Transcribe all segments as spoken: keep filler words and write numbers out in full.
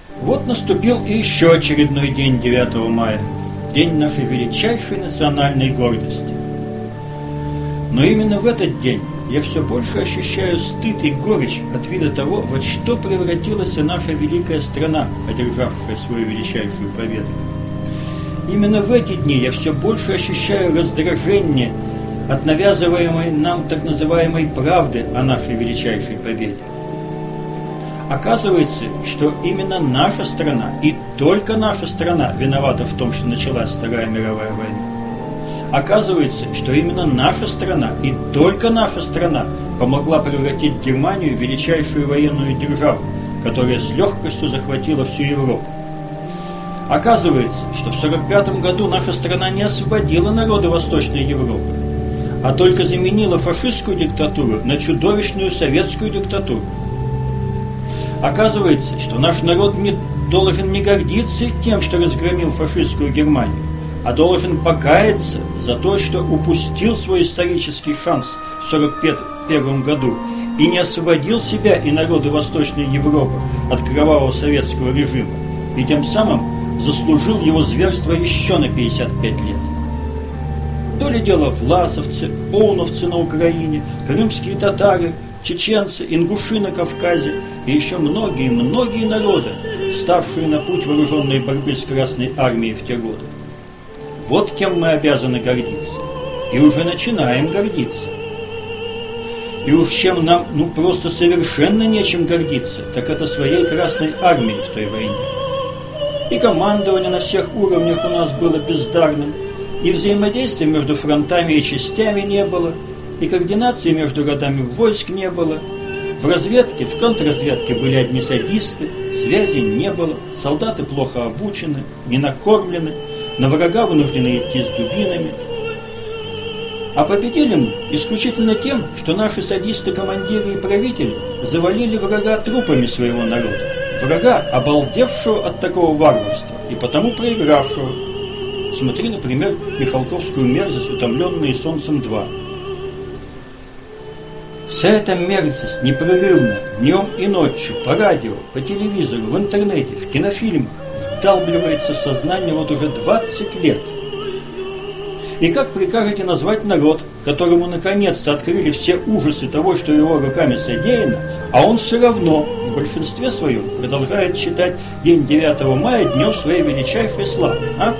Вот наступил и еще очередной день девятого мая, день нашей величайшей национальной гордости. Но именно в этот день я все больше ощущаю стыд и горечь от вида того, во что превратилась наша великая страна, одержавшая свою величайшую победу. Именно в эти дни я все больше ощущаю раздражение от навязываемой нам так называемой правды о нашей величайшей победе. Оказывается, что именно наша страна и только наша страна виновата в том, что началась Вторая мировая война. Оказывается, что именно наша страна и только наша страна помогла превратить Германию в величайшую военную державу, которая с легкостью захватила всю Европу. Оказывается, что в сорок пятом году наша страна не освободила народы Восточной Европы, а только заменила фашистскую диктатуру на чудовищную советскую диктатуру. Оказывается, что наш народ не должен не гордиться тем, что разгромил фашистскую Германию, а должен покаяться за то, что упустил свой исторический шанс в сорок первом году и не освободил себя и народы Восточной Европы от кровавого советского режима, и тем самым заслужил его зверство еще на пятьдесят пять лет. То ли дело власовцы, оуновцы на Украине, крымские татары, чеченцы, ингуши на Кавказе и еще многие-многие народы, вставшие на путь вооруженной борьбы с Красной Армией в те годы. Вот кем мы обязаны гордиться. И уже начинаем гордиться. И уж чем нам ну просто совершенно нечем гордиться, так это своей Красной Армией в той войне. И командование на всех уровнях у нас было бездарным, и взаимодействия между фронтами и частями не было, и координации между родами войск не было. В разведке, в контрразведке были одни садисты, связи не было, солдаты плохо обучены, не накормлены, на врага вынуждены идти с дубинами. А победили мы исключительно тем, что наши садисты, командиры и правители завалили врага трупами своего народа, врага, обалдевшего от такого варварства и потому проигравшего. Смотри, например, Михалковскую мерзость «Утомленные солнцем два». Вся эта мерзость непрерывно, днем и ночью, по радио, по телевизору, в интернете, в кинофильмах вдалбливается в сознание вот уже двадцать лет. И как прикажете назвать народ, которому наконец-то открыли все ужасы того, что его руками содеяно, а он все равно в большинстве своем продолжает считать день девятого мая днем своей величайшей славы, а?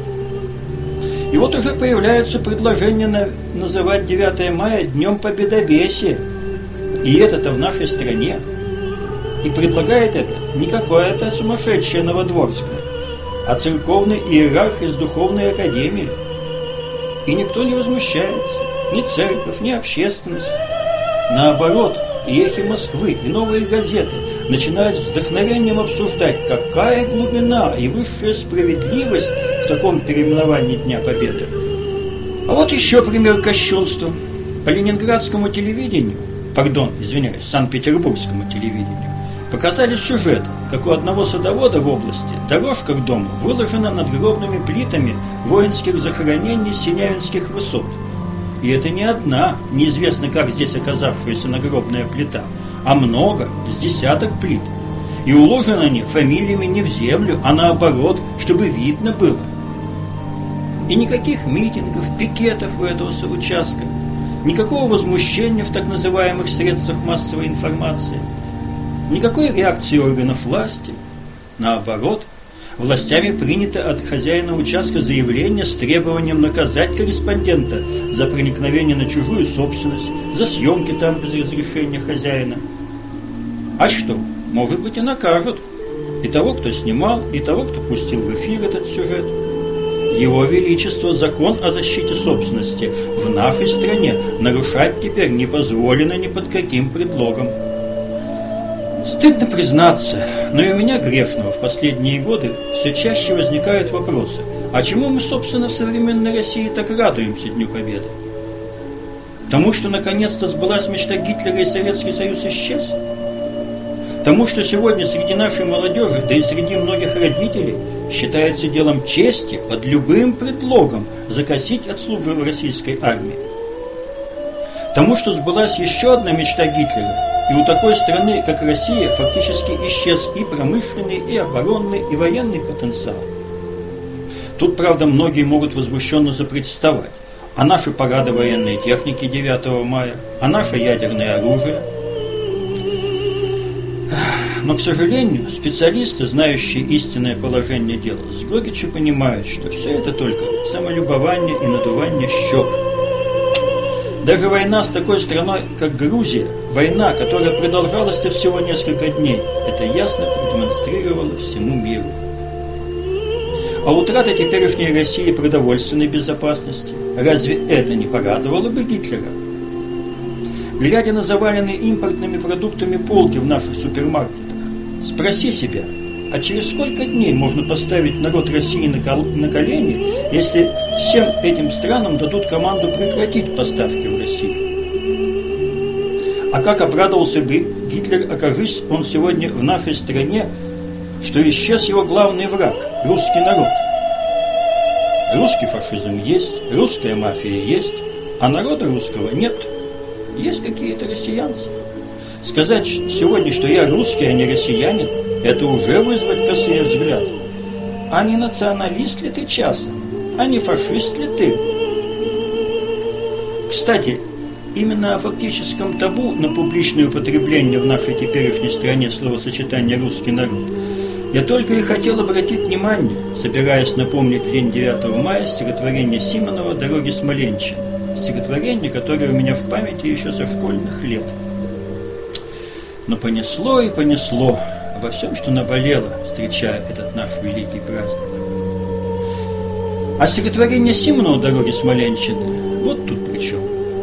И вот уже появляются предложения на, называть девятое мая днем победобесия. И это-то в нашей стране. И предлагает это не какая-то сумасшедшая Новодворская, а церковный иерарх из духовной академии. И никто не возмущается, ни церковь, ни общественность. Наоборот, и «Эхи Москвы», и «Новые газеты» начинают с вдохновением обсуждать, какая глубина и высшая справедливость в таком переименовании Дня Победы. А вот еще пример кощунства. По ленинградскому телевидению, пардон, извиняюсь, Санкт-Петербургскому телевидению, показали сюжет, как у одного садовода в области дорожка к дому выложена надгробными плитами воинских захоронений Синявинских высот. И это не одна, неизвестно как здесь оказавшаяся нагробная плита, а много, с десяток плит. И уложены они фамилиями не в землю, а наоборот, чтобы видно было. И никаких митингов, пикетов у этого соучастка, никакого возмущения в так называемых средствах массовой информации, никакой реакции органов власти. Наоборот, властями принято от хозяина участка заявление с требованием наказать корреспондента за проникновение на чужую собственность, за съемки там без разрешения хозяина. А что? Может быть, и накажут. И того, кто снимал, и того, кто пустил в эфир этот сюжет. Его Величество закон о защите собственности в нашей стране нарушать теперь не позволено ни под каким предлогом. Стыдно признаться, но и у меня, грешного, в последние годы все чаще возникают вопросы: а чему мы, собственно, в современной России так радуемся Дню Победы? Тому, что наконец-то сбылась мечта Гитлера и Советский Союз исчез? Тому, что сегодня среди нашей молодежи, да и среди многих родителей, считается делом чести под любым предлогом закосить от службы в российской армии? Тому, что сбылась еще одна мечта Гитлера И у такой страны, как Россия, фактически исчез и промышленный, и оборонный, и военный потенциал. Тут, правда, многие могут возмущенно запротестовать. А наши парады военной техники девятого мая, а наше ядерное оружие. Но, к сожалению, специалисты, знающие истинное положение дела, с горечью понимают, что все это только самолюбование и надувание щек. Даже война с такой страной, как Грузия, война, которая продолжалась всего несколько дней, это ясно продемонстрировала всему миру. А утрата теперешней России продовольственной безопасности, разве это не порадовало бы Гитлера? Глядя на заваленные импортными продуктами полки в наших супермаркетах, спроси себя, а через сколько дней можно поставить народ России на колени, если всем этим странам дадут команду прекратить поставки в Россию? А как обрадовался бы Гитлер, окажись он сегодня в нашей стране, что исчез его главный враг – русский народ. Русский фашизм есть, русская мафия есть, а народа русского нет. Есть какие-то россиянцы. Сказать сегодня, что я русский, а не россиянин, это уже вызвать косые взгляды. А не националист ли ты часом? А не фашист ли ты? Кстати, именно о фактическом табу на публичное употребление в нашей теперешней стране словосочетания «русский народ» я только и хотел обратить внимание, собираясь напомнить в день девятого мая стихотворение Симонова «Дороги Смоленщины». Стихотворение, которое у меня в памяти еще со школьных лет. Но понесло и понесло обо всем, что наболело, встречая этот наш великий праздник. А стихотворение Симонова «Дороги Смоленщины» вот тут при чем.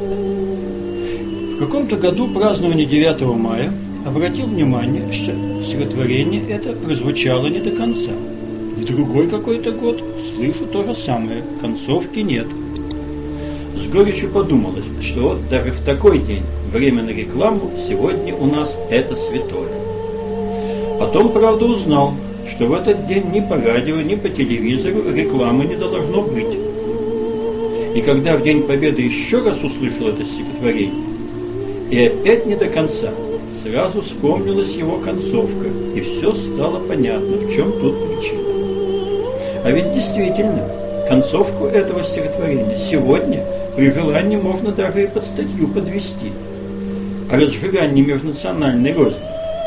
В каком-то году празднование девятого мая обратил внимание, что стихотворение это прозвучало не до конца. В другой какой-то год слышу то же самое, концовки нет. С горечью подумалось, что вот даже в такой день время на рекламу сегодня у нас это святое. Потом, правда, узнал, что в этот день ни по радио, ни по телевизору рекламы не должно быть. И когда в День Победы еще раз услышал это стихотворение, и опять не до конца, сразу вспомнилась его концовка, и все стало понятно, в чем тут причина. А ведь действительно, концовку этого стихотворения сегодня при желании можно даже и под статью подвести о разжигании межнациональной розни.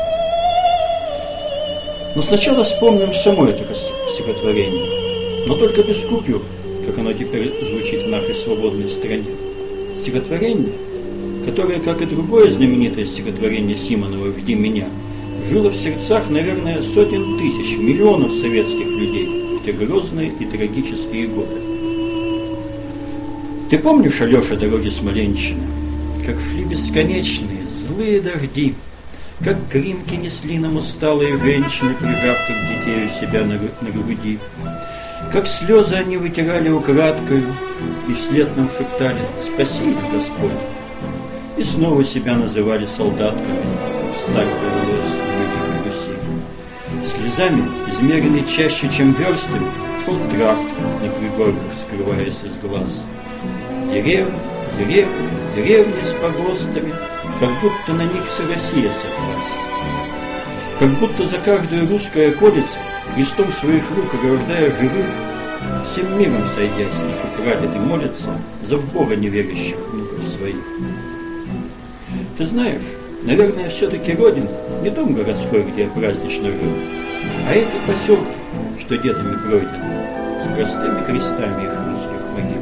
Но сначала вспомним само это стихотворение, но только без купюр, как оно теперь звучит в нашей свободной стране. Стихотворение, которое, как и другое знаменитое стихотворение Симонова «Жди меня», жило в сердцах, наверное, сотен тысяч, миллионов советских людей в те грозные и трагические годы. Ты помнишь, Алеша, дороги Смоленщины, как шли бесконечные, злые дожди, как кринки несли нам усталые женщины, прижав как детей у себя на, на груди, как слезы они вытирали украдкою и вслед нам шептали «Спаси их, Господь!» и снова себя называли солдатками, как сталь повелось на Великой Руси. Слезами, измеренной чаще, чем верстами, шел тракт на пригорках, скрываясь из глаз. Деревни, деревни, деревни с погостами, как будто на них вся Россия сошлась. Как будто за каждую русскую околицу, крестом своих рук ограждая живых, всем миром сойдясь, наши прадеды молятся за в Бога неверящих внуков своих. Ты знаешь, наверное, все-таки родина не дом городской, где я празднично жил, а эти поселки, что дедами пройдены, с простыми крестами их русских могил.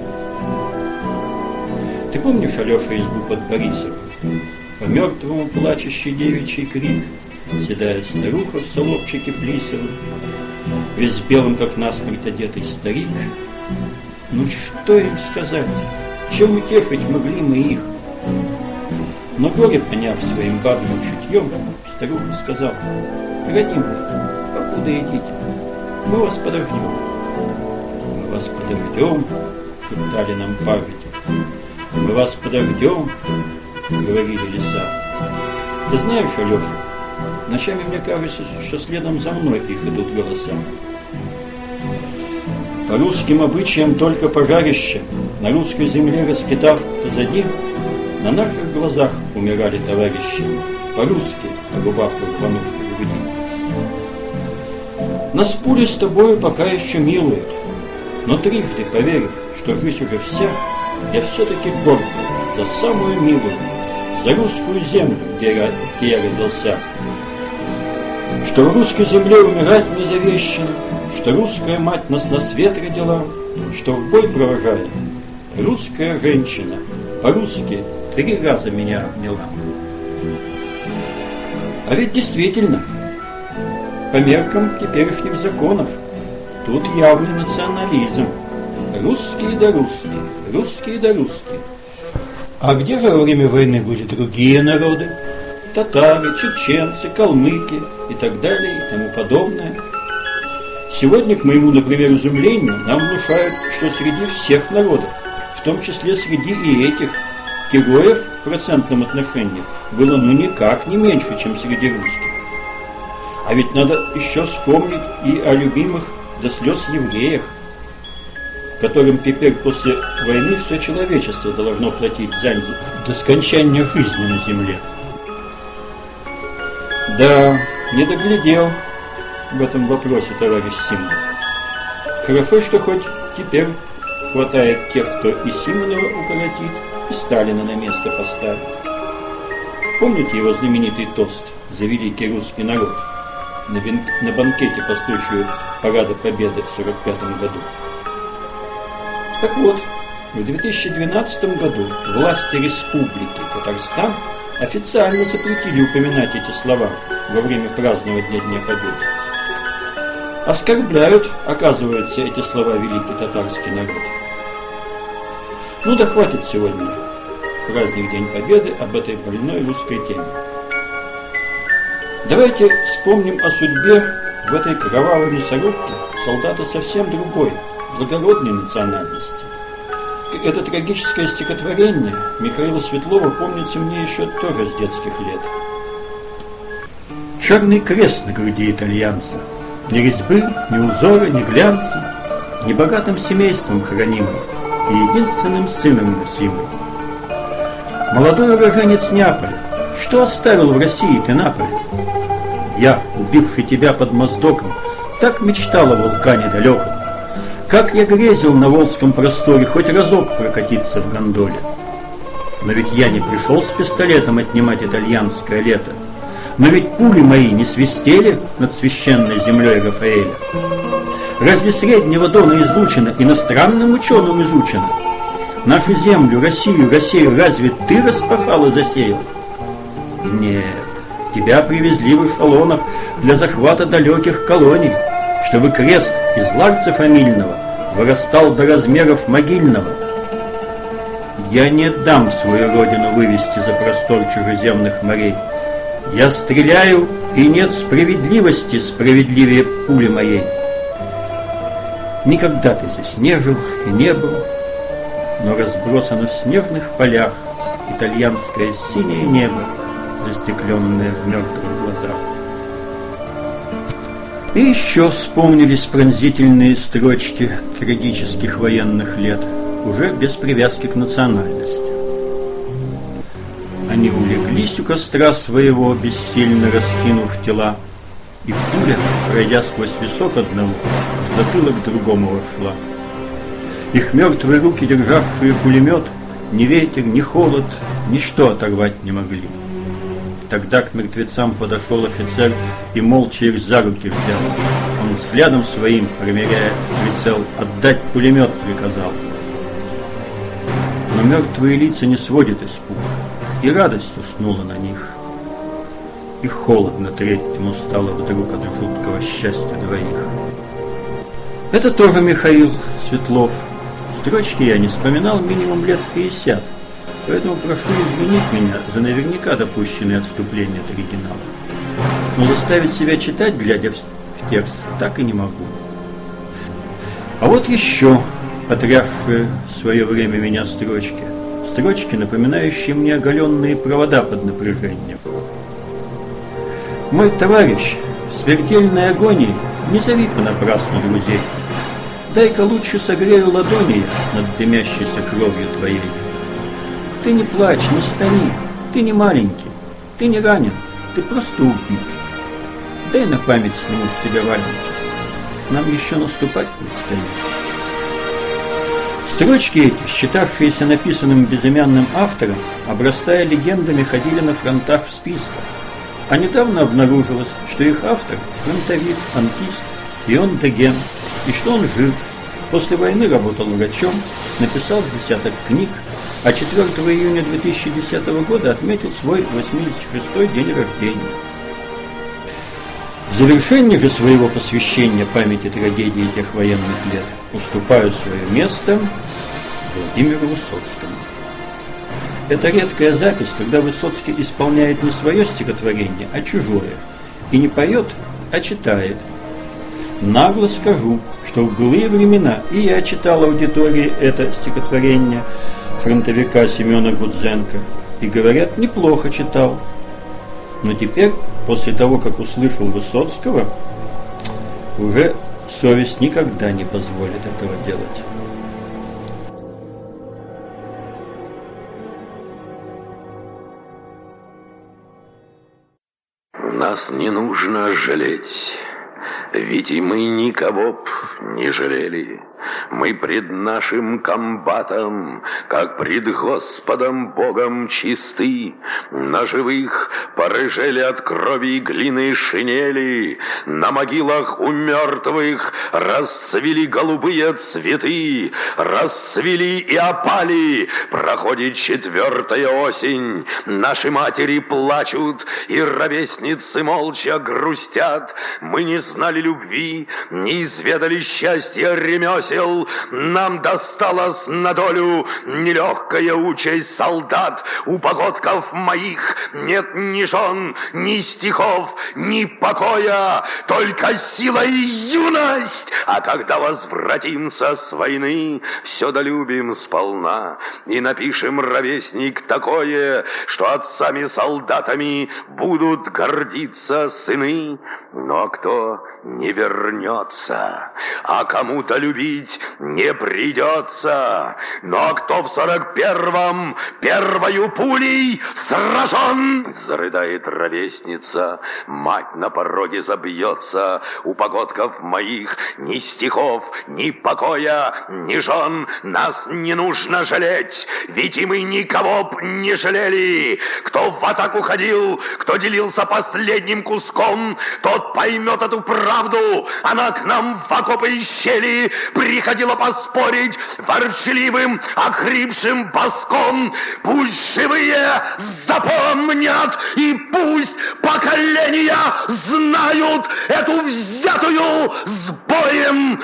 Ты помнишь, Алеша, избу под Борисовым? По мертвому плачущий девичий крик, седая старуха в солобчике плисовом, весь белым, как насмерть одетый старик. Ну что им сказать? Чем утешить могли мы их? Но горе, поняв своим бабьим чутьем, старуха сказала: родимые, покуда идите, мы вас подождем. Мы вас подождем, шептали нам пажити. Мы вас подождем, говорили леса. Ты знаешь, Алеша, ночами мне кажется, что следом за мной их идут голоса. По русским обычаям только пожарище, на русской земле раскидав позади, на наших глазах умирали товарищи. по-русски, на губах рванув к груди. Нас пули с тобою пока еще милуют, но трижды поверив, что жизнь уже вся, я все-таки горд за самую милую, за русскую землю, где я, где я родился. Что в русской земле умирать не завещано, что русская мать нас на свет родила, что в бой провожая русская женщина по-русски три раза меня обняла. А ведь действительно, по меркам теперешних законов, тут явный национализм. Русские да русские, русские да русские. А где же во время войны были другие народы? Татары, чеченцы, калмыки и так далее и тому подобное. Сегодня, к моему, например, изумлению, нам внушают, что среди всех народов, в том числе среди и этих, героев в процентном отношении было ну никак не меньше, чем среди русских. А ведь надо еще вспомнить и о любимых до слез евреях, которым теперь после войны все человечество должно платить за до скончания жизни на земле. Да, не доглядел в этом вопросе товарищ Симонов. Хорошо, что хоть теперь хватает тех, кто и Симонова укоротит, и Сталина на место поставит. Помните его знаменитый тост за великий русский народ на, бен... на банкете по случаю Парада Победы в сорок пятом году? Так вот, в две тысячи двенадцатом году власти Республики Татарстан официально запретили упоминать эти слова во время празднования Дня Победы. Оскорбляют, оказывается, эти слова великий татарский народ. Ну да хватит сегодня, праздник День Победы, об этой больной русской теме. Давайте вспомним о судьбе в этой кровавой мясорубке солдата совсем другой, благородной национальности. Это трагическое стихотворение Михаила Светлова помнится мне еще тоже с детских лет. Черный крест на груди итальянца, ни резьбы, ни узора, ни глянца, ни богатым семейством хранимый и единственным сыном носимый. Молодой уроженец Неаполя, что оставил в России ты на поле? Я, убивший тебя под Моздоком, так мечтал о вулкане далеком. Как я грезил на Волжском просторе хоть разок прокатиться в гондоле. Но ведь я не пришел с пистолетом отнимать итальянское лето. Но ведь пули мои не свистели над священной землей Рафаэля. Разве среднего Дона излучено, иностранным ученым изучено? Нашу землю, Россию, Россию разве ты распахал и засеял? Нет, тебя привезли в эшелонах для захвата далеких колоний, чтобы крест из ларца фамильного вырастал до размеров могильного. Я не дам свою родину вывести за простор чужеземных морей. Я стреляю, и нет справедливости справедливее пули моей. Никогда ты здесь не жил и не был, но разбросано в снежных полях итальянское синее небо, застекленное в мертвых глазах. И еще вспомнились пронзительные строчки трагических военных лет, уже без привязки к национальности. Они улеглись у костра своего, бессильно раскинув тела, и пуля, пройдя сквозь висок одного, в затылок другому вошла. Их мертвые руки, державшие пулемет, ни ветер, ни холод, ничто оторвать не могли. Тогда к мертвецам подошел офицер и молча их за руки взял. Он взглядом своим, промеряя прицел, отдать пулемет приказал. Но мертвые лица не сводят испуг, и радость уснула на них. И холодно третьему стало вдруг от жуткого счастья двоих. Это тоже Михаил Светлов. Строчки я не вспоминал минимум лет пятьдесят. Поэтому прошу извинить меня за наверняка допущенные отступления от оригинала. Но заставить себя читать, глядя в текст, так и не могу. А вот еще потрясшие в свое время меня строчки. Строчки, напоминающие мне оголенные провода под напряжением. Мой товарищ в смертельной агонии, не зови понапрасну друзей. Дай-ка лучше согрею ладони над дымящейся кровью твоей. Ты не плачь, не стани, ты не маленький, ты не ранен. ты просто убит. Дай на память сниму с тебя валенки. Нам еще наступать предстоит. Строчки эти, считавшиеся написанным безымянным автором, обрастая легендами, ходили на фронтах в списках. А недавно обнаружилось, что их автор – фронтовик, антист Ион Деген, и что он жив. После войны работал врачом, написал с десяток книг, а четвёртого июня две тысячи десятого года отметил свой восьмидесятый шестой день рождения. В завершении же своего посвящения памяти трагедии тех военных лет уступаю свое место Владимиру Высоцкому. Это редкая запись, когда Высоцкий исполняет не свое стихотворение, а чужое. И не поет, а читает. Нагло скажу, что в былые времена и я читал аудитории это стихотворение фронтовика Семена Гудзенко. И, говорят, неплохо читал. Но теперь, после того, как услышал Высоцкого, уже совесть никогда не позволит этого делать. Нас не нужно жалеть, ведь и мы никого б не жалели. Мы пред нашим комбатом, как пред Господом Богом чисты. На живых порыжели от крови и глины шинели, на могилах у мертвых расцвели голубые цветы, расцвели и опали. Проходит четвертая осень, наши матери плачут, и ровесницы молча грустят. Мы не знали любви, не изведали счастья ремесел. Нам досталась на долю нелегкая участь солдат. У погодков моих нет ни жен, ни стихов, ни покоя, только сила и юность. А когда возвратимся с войны, все долюбим сполна и напишем, ровесник, такое, что отцами-солдатами будут гордиться сыны. Но кто не вернется, а кому-то любить не придется. Но кто в сорок первом первою пулей сражен, зарыдает ровесница, мать на пороге забьется. У погодков моих ни стихов, ни покоя, ни жен. Нас не нужно жалеть, ведь и мы никого б не жалели. Кто в атаку ходил, кто делился последним куском, тот поймет эту правду. Она к нам в окопы и щели приходила поспорить ворчливым, охрипшим боском. Пусть живые запомнят, и пусть поколения знают эту взятую с боем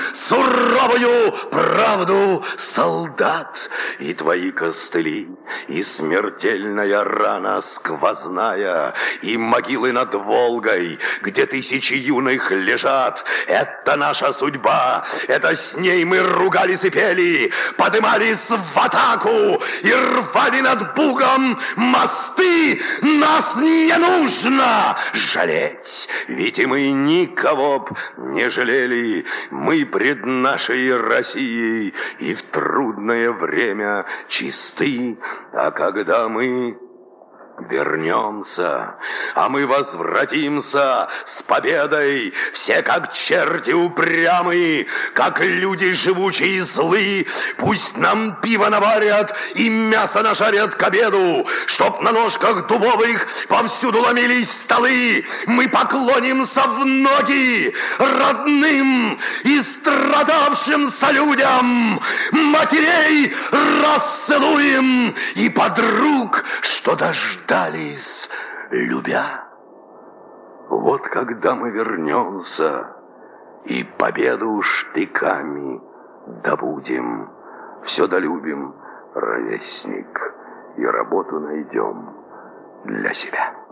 суровую правду. Солдат, и твои костыли, и смертельная рана сквозная, и могилы над Волгой, где тысячи юных лежат. Это наша судьба, это с ней мы ругались и пели, подымались в атаку и рвали над Бугом мосты. Нас не нужно жалеть, ведь и мы никого б не жалели. Мы пред нашей Россией и в трудное время чисты, а когда мы вернемся, а мы возвратимся с победой, все как черти упрямые, как люди живучие и злы. Пусть нам пиво наварят и мясо нажарят к обеду, чтоб на ножках дубовых повсюду ломились столы. Мы поклонимся в ноги родным и страдавшимся людям, матерей расцелуем и подруг, что дождались дались, любя. Вот когда мы вернемся и победу штыками добудем, все долюбим, ровесник, и работу найдем для себя.